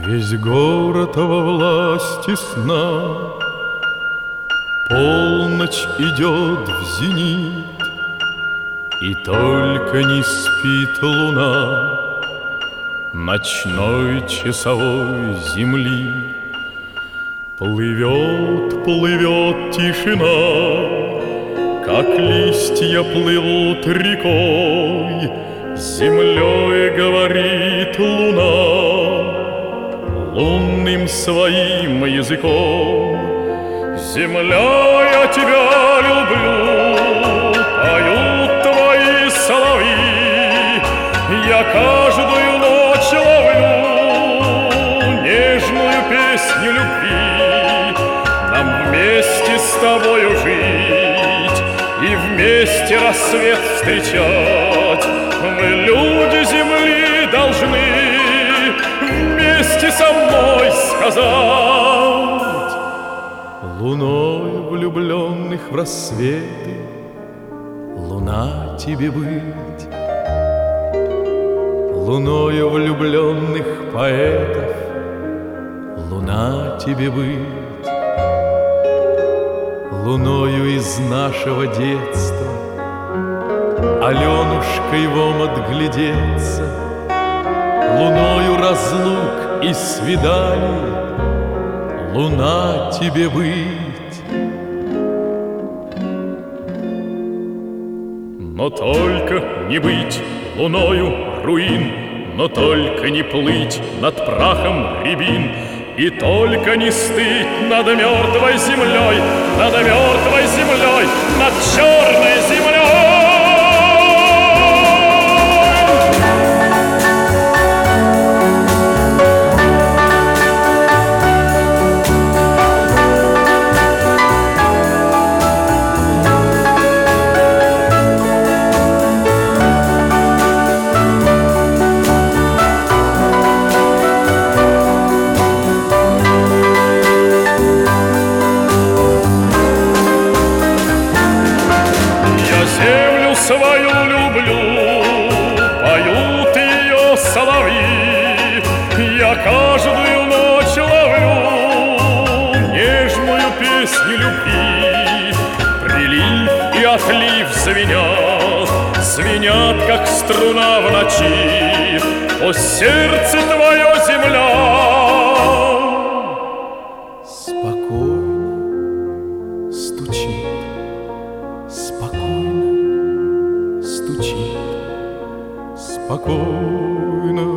Весь город во власти сна, полночь идет в зенит, и только не спит луна ночной часовой земли. Плывет, плывет тишина, как листья плывут рекой, с землей говорит луна лунным своим языком. Земля, я тебя люблю, поют твои соловьи, я каждую ночь ловлю нежную песню любви. Нам вместе с тобою жить и вместе рассвет встречать. Мы, люди земли, должны вместе со мной сказать: луной влюбленных в рассветы, луна тебе быть. Луною влюбленных поэтов, луна тебе быть. Луною из нашего детства, Аленушкой в омут глядеться, луною разлук и свиданий, луна тебе быть. Но только не быть луною руин, но только не плыть над прахом рябин, и только не стыть над мертвой землей, над мертвой землей, над черной землей. Землю свою люблю, поют ее соловьи, я каждую ночь ловлю нежную песню любви. Прилив и отлив звенят, звенят, как струна в ночи. О, сердце твое, земля, спокойно стучит, спокойно стучит, спокойно